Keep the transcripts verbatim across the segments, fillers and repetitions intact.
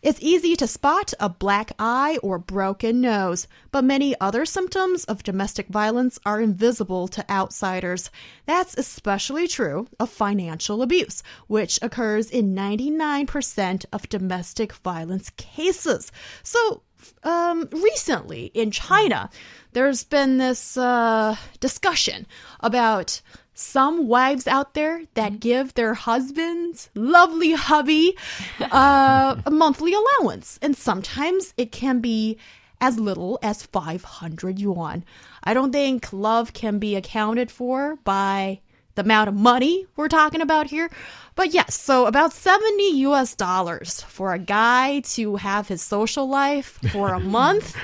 It's easy to spot a black eye or broken nose, but many other symptoms of domestic violence are invisible to outsiders. That's especially true of financial abuse, which occurs in ninety-nine percent of domestic violence cases. So, um, recently in China, there's been this uh, discussion about some wives out there that give their husbands, lovely hubby, uh, a monthly allowance. And sometimes it can be as little as five hundred yuan. I don't think love can be accounted for by the amount of money we're talking about here. But yes, so about seventy U S dollars for a guy to have his social life for a month.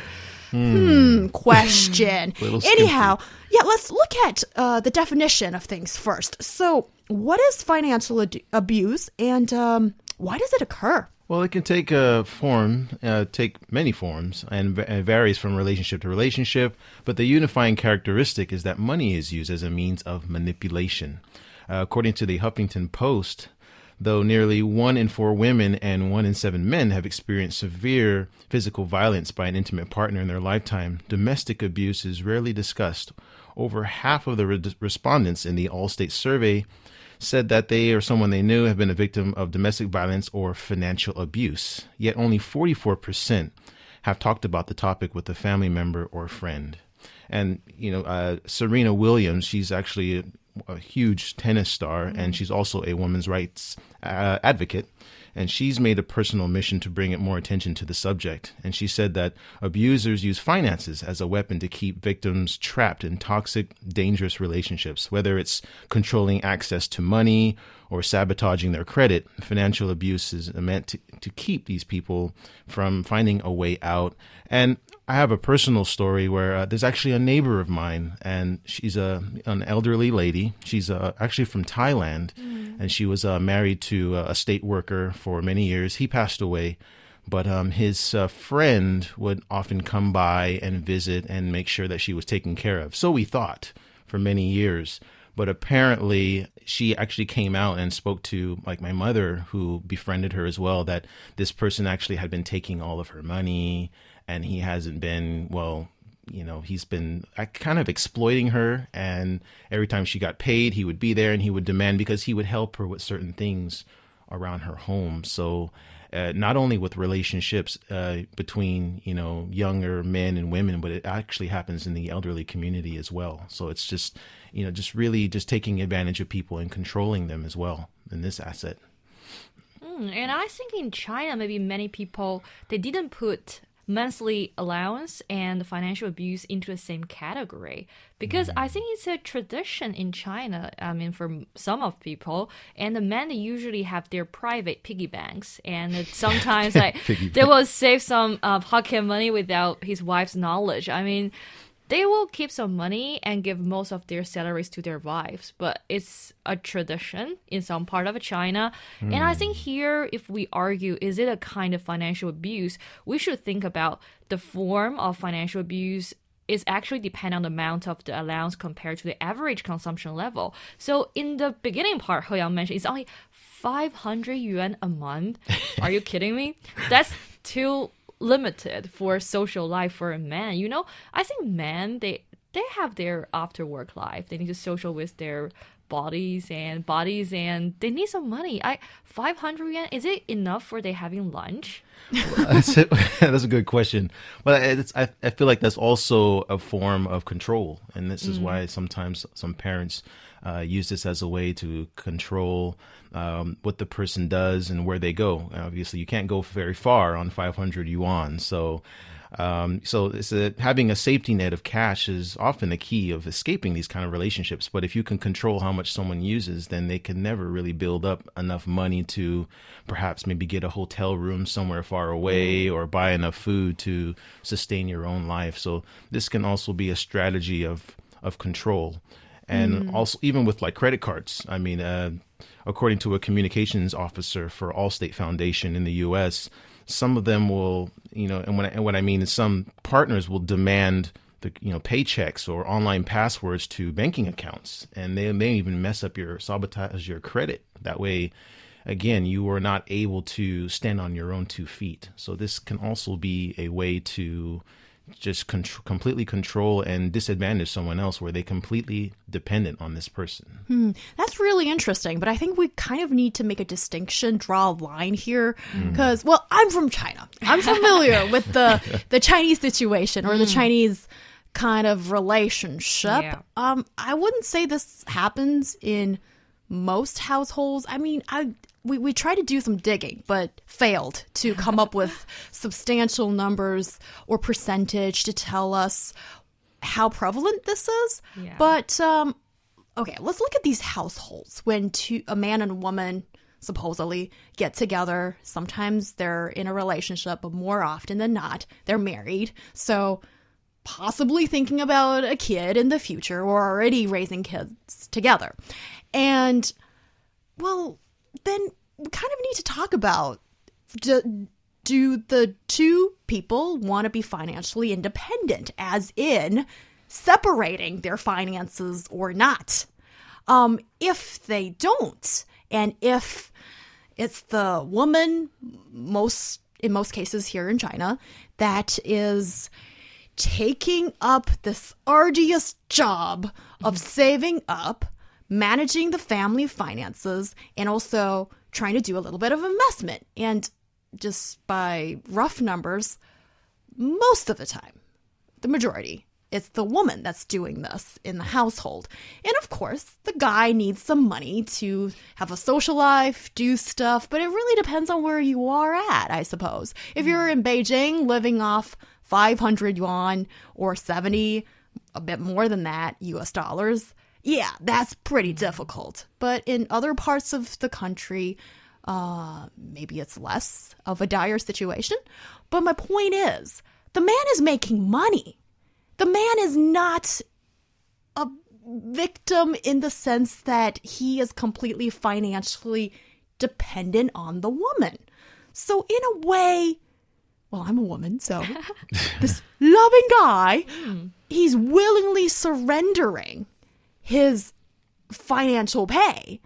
Hmm, question. Anyhow, yeah, let's look at uh, the definition of things first. So, what is financial ad- abuse and um, why does it occur? Well, it can take a form, uh, take many forms, and v- it varies from relationship to relationship. But the unifying characteristic is that money is used as a means of manipulation. Uh, according to the Huffington Post, though nearly one in four women and one in seven men have experienced severe physical violence by an intimate partner in their lifetime, domestic abuse is rarely discussed. Over half of the re- respondents in the Allstate survey said that they or someone they knew have been a victim of domestic violence or financial abuse. Yet only forty-four percent have talked about the topic with a family member or friend. And, you know, uh, Serena Williams, she's actually a, a huge tennis star, mm-hmm. and she's also a women's rights uh, advocate. And she's made a personal mission to bring it more attention to the subject. And she said that abusers use finances as a weapon to keep victims trapped in toxic, dangerous relationships, whether it's controlling access to money or sabotaging their credit. Financial abuse is meant to, to keep these people from finding a way out. And I have a personal story where uh, there's actually a neighbor of mine, and she's a an elderly lady. She's uh, actually from Thailand, mm. and she was uh, married to a state worker for many years. He passed away, but um, his uh, friend would often come by and visit and make sure that she was taken care of. So we thought for many years. But apparently she actually came out and spoke to like my mother, who befriended her as well, that this person actually had been taking all of her money, and he hasn't been, well, you know, he's been kind of exploiting her. And every time she got paid, he would be there and he would demand, because he would help her with certain things around her home. So uh, not only with relationships uh, between, you know, younger men and women, but it actually happens in the elderly community as well. So it's just, you know, just really just taking advantage of people and controlling them as well in this asset. Mm, and I think in China, maybe many people, they didn't put monthly allowance and financial abuse into the same category, because mm. I think it's a tradition in China. I mean, for some of people, and the men, they usually have their private piggy banks, and sometimes like they will save some uh, pocket money without his wife's knowledge. I mean, they will keep some money and give most of their salaries to their wives, but it's a tradition in some part of China. Mm. And I think here, if we argue, is it a kind of financial abuse, we should think about the form of financial abuse is actually depend on the amount of the allowance compared to the average consumption level. So in the beginning part, He Yang mentioned, it's only five hundred yuan a month. Are you kidding me? That's too limited for social life for a man. You know, I think men, they they have their after work life. They need to social with their bodies and bodies and they need some money. I five hundred yen, is it enough for they having lunch? Well, that's, a, that's a good question. But it's, I, I feel like that's also a form of control. And this is mm. why sometimes some parents uh, use this as a way to control um, what the person does and where they go. Obviously, you can't go very far on five hundred yuan. So Um, so it's a, having a safety net of cash is often the key of escaping these kind of relationships. But if you can control how much someone uses, then they can never really build up enough money to perhaps maybe get a hotel room somewhere far away or buy enough food to sustain your own life. So this can also be a strategy of, of control. And mm. also even with like credit cards, I mean, uh, according to a communications officer for Allstate Foundation in the U S, some of them will, you know, and what I, and what I mean is some partners will demand the, you know, paychecks or online passwords to banking accounts, and they may even mess up your, sabotage your credit. That way, again, you are not able to stand on your own two feet. So this can also be a way to just con- completely control and disadvantage someone else where they're completely dependent on this person. Hmm, that's really interesting, but I think we kind of need to make a distinction, draw a line here, because, well, I'm from China. I'm familiar with the, the Chinese situation or the Chinese kind of relationship. Yeah. Um, I wouldn't say this happens in most households. I mean, I we, we tried to do some digging, but failed to come up with substantial numbers or percentage to tell us how prevalent this is. Yeah. But, um, okay, let's look at these households when two, a man and a woman supposedly get together. Sometimes they're in a relationship, but more often than not, they're married. So possibly thinking about a kid in the future or already raising kids together. And, well, then we kind of need to talk about, do, do the two people want to be financially independent, as in separating their finances or not? Um, if they don't, and if it's the woman, most in most cases here in China, that is taking up this arduous job of saving up, managing the family finances, and also trying to do a little bit of investment. And just by rough numbers, most of the time, the majority, it's the woman that's doing this in the household. And of course, the guy needs some money to have a social life, do stuff, but it really depends on where you are at, I suppose. If you're in Beijing living off five hundred yuan or seventy, a bit more than that, U S dollars, yeah, that's pretty difficult. But in other parts of the country, uh, maybe it's less of a dire situation. But my point is, the man is making money. The man is not a victim in the sense that he is completely financially dependent on the woman. So in a way, well, I'm a woman, so this loving guy, he's willingly surrendering his financial pay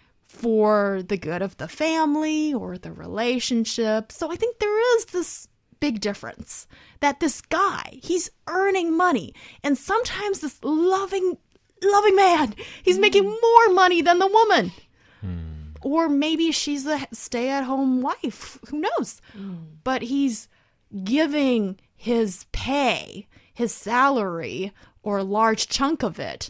for the good of the family or the relationship. So I think there is this big difference that this guy, he's earning money, and sometimes this loving, loving man, he's mm. making more money than the woman. Mm. Or maybe she's a stay-at-home wife. Who knows? Mm. But he's giving his pay, his salary, or a large chunk of it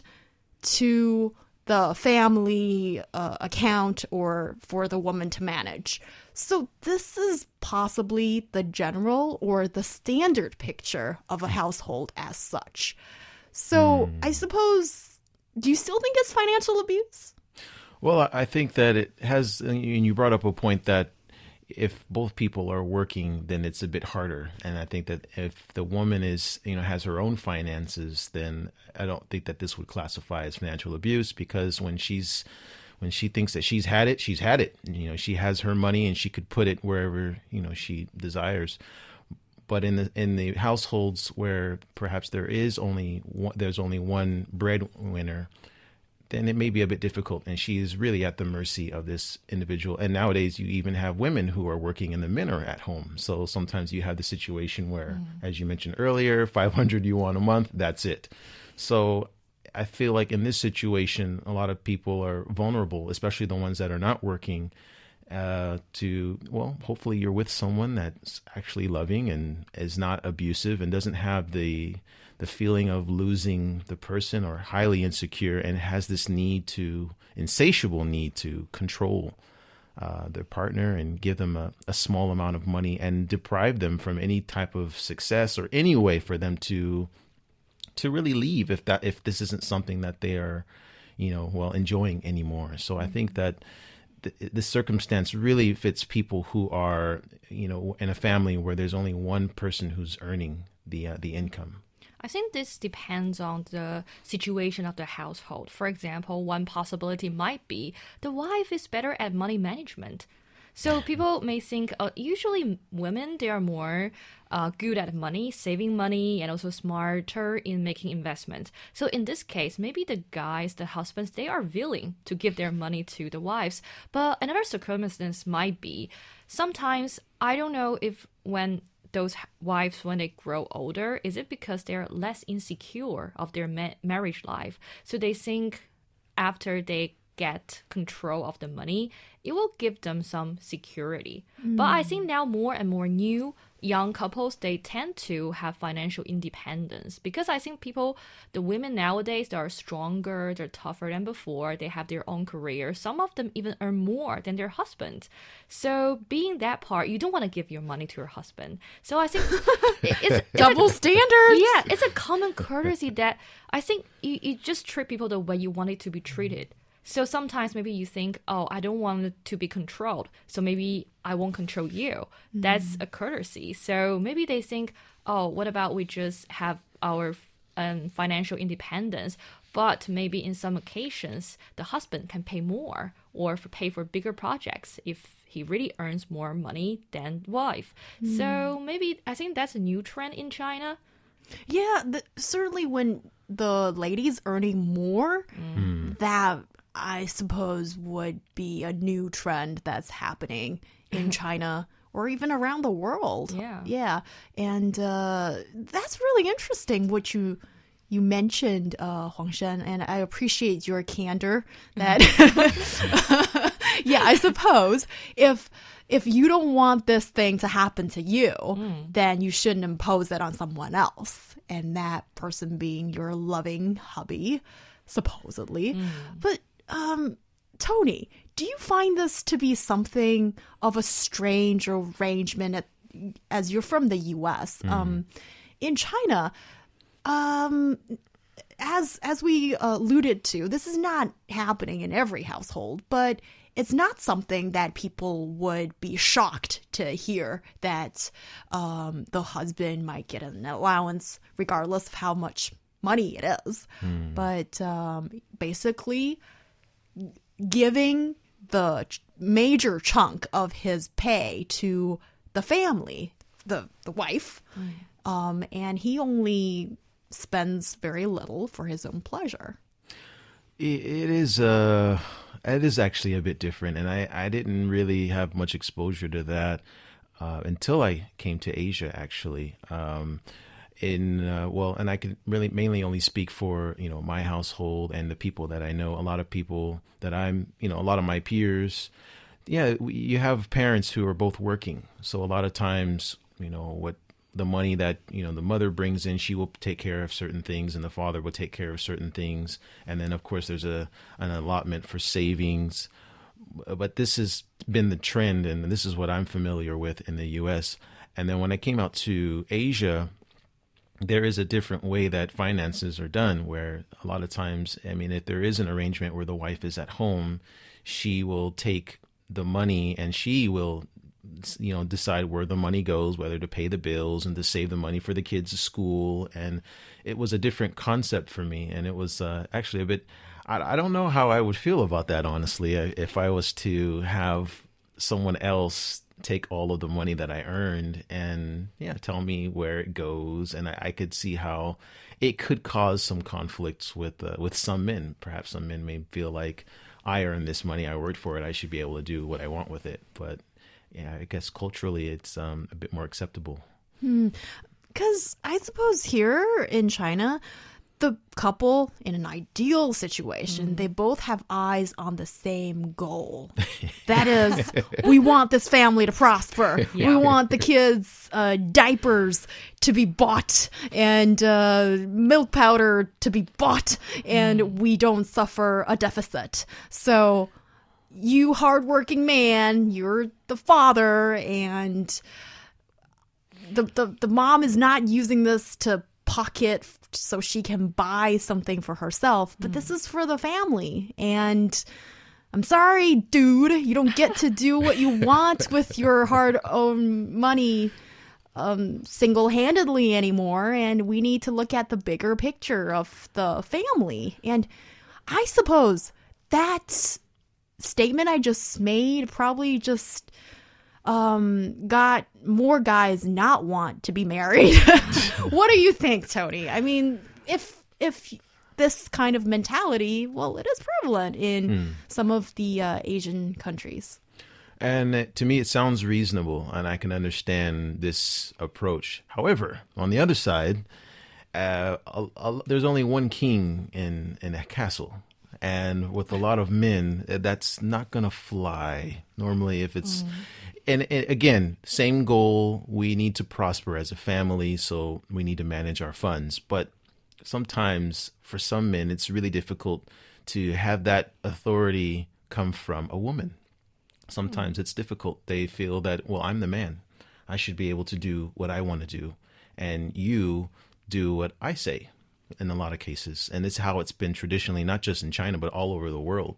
to the family uh, account or for the woman to manage. So this is possibly the general or the standard picture of a household as such. So mm. I suppose, do you still think it's financial abuse? Well, I think that it has, and you brought up a point that if both people are working, then it's a bit harder. And I think that if the woman is, you know, has her own finances, then I don't think that this would classify as financial abuse, because when she's, when she thinks that she's had it, she's had it. You know, she has her money and she could put it wherever, you know, she desires. But in the in the households where perhaps there is only one, there's only one breadwinner, then it may be a bit difficult, and she is really at the mercy of this individual. And nowadays, you even have women who are working and the men are at home. So sometimes you have the situation where, mm. as you mentioned earlier, five hundred yuan a month, that's it. So I feel like in this situation, a lot of people are vulnerable, especially the ones that are not working, uh, to, well, hopefully you're with someone that's actually loving and is not abusive and doesn't have the the feeling of losing the person, or highly insecure and has this need to, insatiable need to control uh, their partner and give them a, a small amount of money and deprive them from any type of success or any way for them to to really leave if that if this isn't something that they are, you know, well, enjoying anymore. So I think that th- this circumstance really fits people who are, you know, in a family where there's only one person who's earning the uh, the income. I think this depends on the situation of the household. For example, one possibility might be the wife is better at money management. So people may think, uh, usually women, they are more uh, good at money, saving money, and also smarter in making investments. So in this case, maybe the guys, the husbands, they are willing to give their money to the wives. But another circumstance might be, sometimes, I don't know if when those wives, when they grow older, is it because they're less insecure of their ma- marriage life? So they think after they get control of the money, it will give them some security. Mm. But I think now more and more new young couples, they tend to have financial independence, because I think people, the women nowadays, they are stronger, they're tougher than before, they have their own career. Some of them even earn more than their husband. So being that part, you don't want to give your money to your husband. So I think it's, it's double a, standards. Yeah, it's a common courtesy that I think you, you just treat people the way you want it to be treated. So sometimes maybe you think, oh, I don't want it to be controlled, so maybe I won't control you. Mm. That's a courtesy. So maybe they think, oh, what about we just have our um, financial independence, but maybe in some occasions, the husband can pay more or for pay for bigger projects if he really earns more money than wife. Mm. So maybe I think that's a new trend in China. Yeah, the, certainly when the lady's earning more, mm. that I suppose would be a new trend that's happening in China or even around the world. Yeah. Yeah. And uh, that's really interesting what you you mentioned, uh, Huang Shen, and I appreciate your candor that yeah, I suppose if if you don't want this thing to happen to you, mm. then you shouldn't impose it on someone else. And that person being your loving hubby, supposedly. Mm. But Um, Tony, do you find this to be something of a strange arrangement at, as you're from the U S? Mm. Um, in China, um, as as we uh, alluded to, this is not happening in every household, but it's not something that people would be shocked to hear that um, the husband might get an allowance regardless of how much money it is. Mm. But um, basically, giving the major chunk of his pay to the family, the the wife, mm. um, and he only spends very little for his own pleasure. It, it is uh, it is actually a bit different, and I, I didn't really have much exposure to that uh, until I came to Asia, actually. Um, In uh, well, and I can really mainly only speak for, you know, my household and the people that I know. A lot of people that I'm, you know, a lot of my peers. Yeah, we, you have parents who are both working, so a lot of times, you know, what the money that, you know, the mother brings in, she will take care of certain things, and the father will take care of certain things, and then of course there's a an allotment for savings. But this has been the trend, and this is what I'm familiar with in the U S. And then when I came out to Asia, there is a different way that finances are done, where a lot of times, I mean, if there is an arrangement where the wife is at home, she will take the money and she will, you know, decide where the money goes, whether to pay the bills and to save the money for the kids' school. And it was a different concept for me. And it was uh, actually a bit, I, I don't know how I would feel about that, honestly, if I was to have someone else take all of the money that I earned and yeah, tell me where it goes. And I, I could see how it could cause some conflicts with uh, with some men. Perhaps some men may feel like, I earned this money, I worked for it, I should be able to do what I want with it. But yeah, I guess culturally it's um, a bit more acceptable. Because hmm. I suppose here in China, the couple in an ideal situation, mm. they both have eyes on the same goal. That is, we want this family to prosper. Yeah. We want the kids' uh, diapers to be bought and uh, milk powder to be bought, and mm. we don't suffer a deficit. So you hardworking man, you're the father, and the the, the mom is not using this to pocket so she can buy something for herself, but mm. this is for the family. And I'm sorry, dude, you don't get to do what you want with your hard-earned money um, single-handedly anymore, and we need to look at the bigger picture of the family. And I suppose that statement I just made probably just um, got more guys not want to be married. What do you think, Tony? I mean, if if this kind of mentality, well, it is prevalent in mm. some of the uh, Asian countries. And it, to me, it sounds reasonable, and I can understand this approach. However, on the other side, uh, a, a, there's only one king in, in a castle. And with a lot of men, that's not going to fly normally if it's... Mm. And, and again, same goal. We need to prosper as a family, so we need to manage our funds. But sometimes, for some men, it's really difficult to have that authority come from a woman. Sometimes mm. it's difficult. They feel that, well, I'm the man. I should be able to do what I want to do. And you do what I say in a lot of cases. And it's how it's been traditionally, not just in China, but all over the world.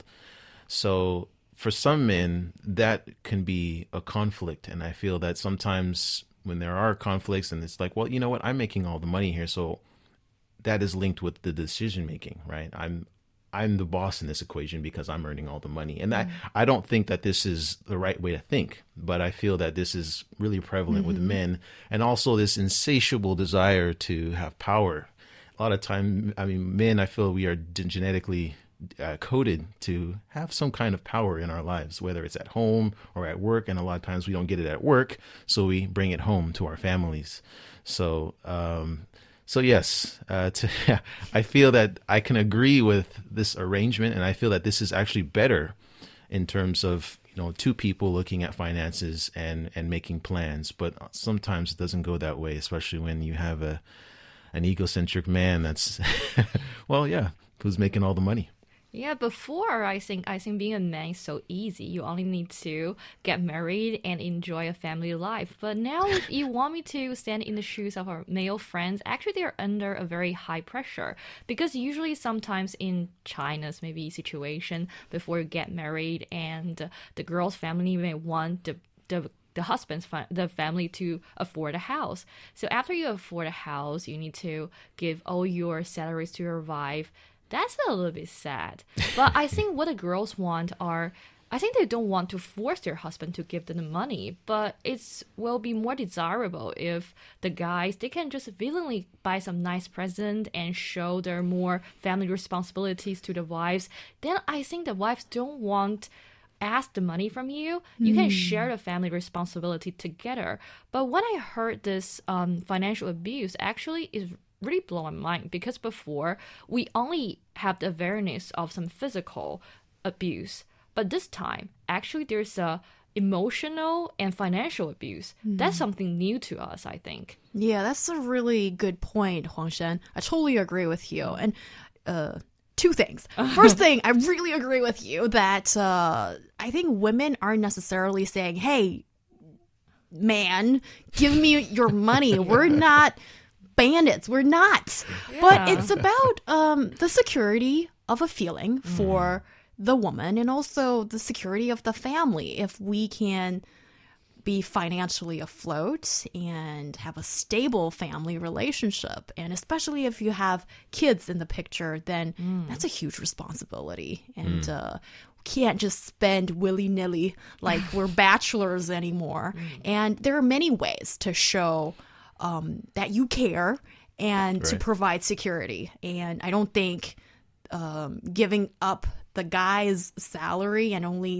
So for some men, that can be a conflict. And I feel that sometimes when there are conflicts and it's like, well, you know what, I'm making all the money here. So that is linked with the decision making, right? I'm I'm the boss in this equation because I'm earning all the money. And mm. I, I don't think that this is the right way to think, but I feel that this is really prevalent mm-hmm. with men, and also this insatiable desire to have power. A lot of time, I mean, men, I feel we are genetically uh, coded to have some kind of power in our lives, whether it's at home or at work. And a lot of times we don't get it at work, so we bring it home to our families. So, um, So yes, uh, to, I feel that I can agree with this arrangement, and I feel that this is actually better in terms of, you know, two people looking at finances and, and making plans. But sometimes it doesn't go that way, especially when you have a an egocentric man that's, well, yeah, who's making all the money. Yeah, before I think I think being a man is so easy. You only need to get married and enjoy a family life. But now if you want me to stand in the shoes of our male friends, actually they're under a very high pressure. Because usually sometimes in China's maybe situation, before you get married and the girl's family may want the the the husband's fa- the family to afford a house. So after you afford a house, you need to give all your salaries to your wife. That's a little bit sad. But I think what the girls want are, I think they don't want to force their husband to give them the money, but it's will be more desirable if the guys, they can just willingly buy some nice present and show their more family responsibilities to the wives. Then I think the wives don't want ask the money from you. You mm. can share the family responsibility together. But when I heard this um, financial abuse, actually is really blowing my mind, because before we only have the awareness of some physical abuse, but this time actually there's a emotional and financial abuse. Mm. That's something new to us, I think. Yeah, that's a really good point, Huang Shen. I totally agree with you. And uh two things. First thing, I really agree with you that uh, I think women aren't necessarily saying, hey, man, give me your money. We're not bandits. We're not. Yeah. But it's about um, the security of a feeling for mm. the woman, and also the security of the family. If we can be financially afloat and have a stable family relationship, and especially if you have kids in the picture, then mm. that's a huge responsibility. And mm. uh, can't just spend willy-nilly like we're bachelors anymore. Mm. And there are many ways to show um, that you care and right. to provide security. And I don't think um, giving up the guy's salary and only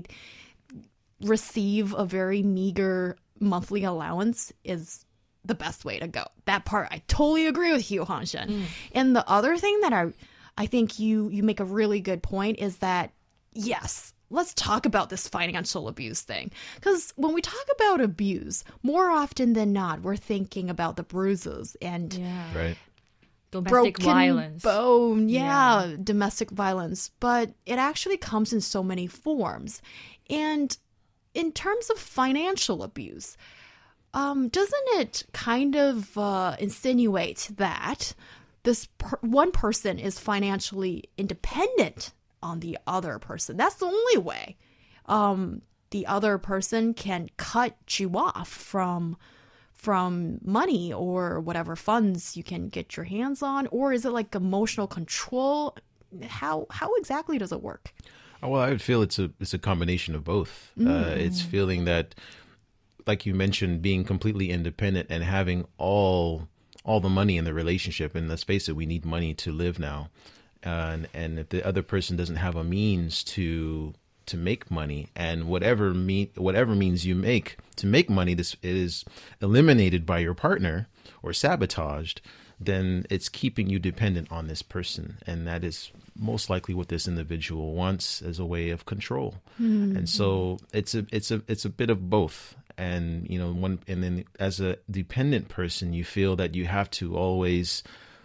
receive a very meager monthly allowance is the best way to go. That part, I totally agree with you, Huang Shen. Mm. And the other thing that I I think you you make a really good point is that, yes, let's talk about this financial abuse thing. Because when we talk about abuse, more often than not, we're thinking about the bruises and yeah. right. domestic broken violence. bone. Yeah, yeah, domestic violence. But it actually comes in so many forms. And in terms of financial abuse, um, doesn't it kind of uh, insinuate that this per- one person is financially independent on the other person? That's the only way um, the other person can cut you off from from money or whatever funds you can get your hands on? Or is it like emotional control? How how exactly does it work? Oh, well, I would feel it's a it's a combination of both. Uh, it's feeling that, like you mentioned, being completely independent and having all all the money in the relationship. And let's face it, we need money to live now. Uh, and, and if the other person doesn't have a means to to make money, and whatever me whatever means you make to make money, this is eliminated by your partner or sabotaged, then it's keeping you dependent on this person. And that is most likely what this individual wants as a way of control. Mm-hmm. And so it's a it's a it's a bit of both. And, you know, one and then as a dependent person, you feel that you have to always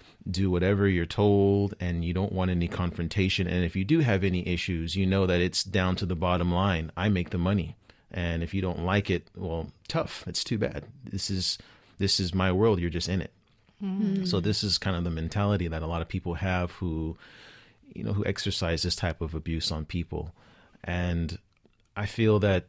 do whatever you're told, and you don't want any confrontation. And if you do have any issues, you know that it's down to the bottom line. I make the money. And if you don't like it, well, tough. It's too bad. This is this is my world. You're just in it. Mm-hmm. So this is kind of the mentality that a lot of people have who, you know, who exercise this type of abuse on people. And I feel that,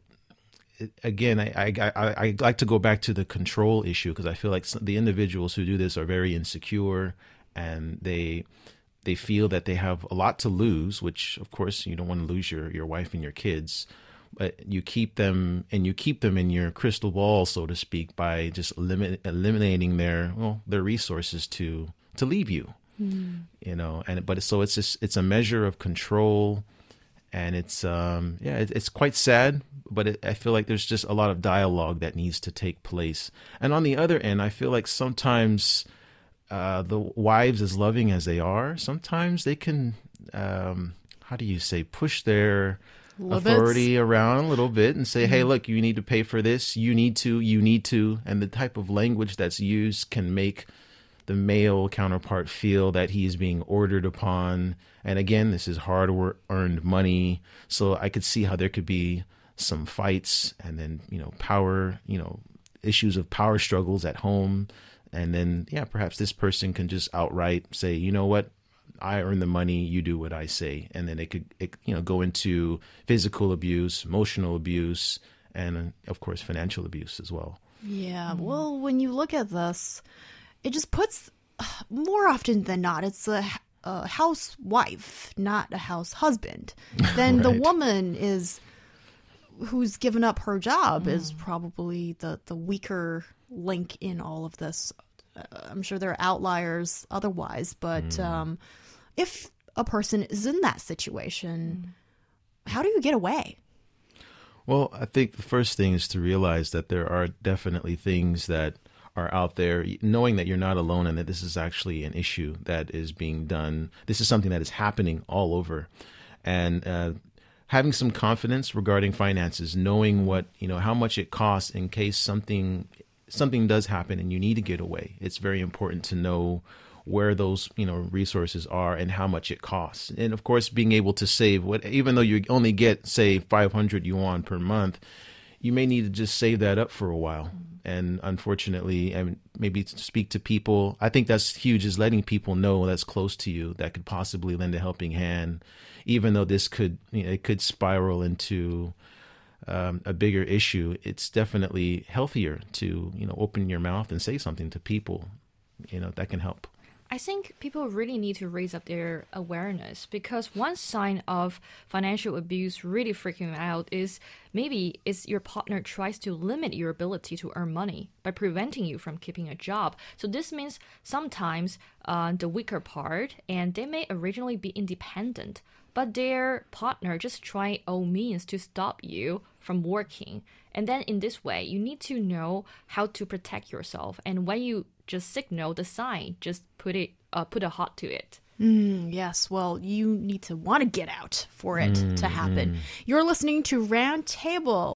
again, I, I, I, I like to go back to the control issue, because I feel like the individuals who do this are very insecure, and they they feel that they have a lot to lose, which, of course, you don't want to lose your, your wife and your kids. But you keep them, and you keep them in your crystal ball, so to speak, by just elimin- eliminating their well their resources to to leave you, mm. you know. And but so it's just it's a measure of control, and it's um yeah it, it's quite sad. But it, I feel like there's just a lot of dialogue that needs to take place. And on the other end, I feel like sometimes uh, the wives, as loving as they are, sometimes they can um, how do you say push their authority around a little bit and say, hey, look, you need to pay for this. You need to, you need to. And the type of language that's used can make the male counterpart feel that he's being ordered upon. And again, this is hard earned money. So I could see how there could be some fights, and then, you know, power, you know, issues of power struggles at home. And then, yeah, perhaps this person can just outright say, you know what? I earn the money, you do what I say. And then it could, it, you know, go into physical abuse, emotional abuse, and of course, financial abuse as well. Yeah. Well, when you look at this, it just puts, more often than not, it's a, a housewife, not a house husband. Then right. The woman is, who's given up her job, mm. is probably the, the weaker link in all of this. Uh, I'm sure there are outliers otherwise, but mm. um, if a person is in that situation, how do you get away? Well, I think the first thing is to realize that there are definitely things that are out there, knowing that you're not alone and that this is actually an issue that is being done. This is something that is happening all over. And uh, having some confidence regarding finances, knowing what, you know, how much it costs in case something something does happen and you need to get away. It's very important to know where those, you know, resources are and how much it costs. And of course, being able to save what, even though you only get, say, five hundred yuan per month, you may need to just save that up for a while. And unfortunately, and maybe speak to people. I think that's huge, is letting people know that's close to you that could possibly lend a helping hand, even though this could, you know, it could spiral into um, a bigger issue. It's definitely healthier to, you know, open your mouth and say something to people, you know, that can help. I think people really need to raise up their awareness, because one sign of financial abuse really freaking out is maybe it's your partner tries to limit your ability to earn money by preventing you from keeping a job. So this means sometimes uh, the weaker part, and they may originally be independent, but their partner just try all means to stop you from working. And then in this way, you need to know how to protect yourself. And when you just signal the sign, just put it, uh, put a halt to it. Mm, yes, well, you need to want to get out for it mm, to happen. Mm. You're listening to Roundtable.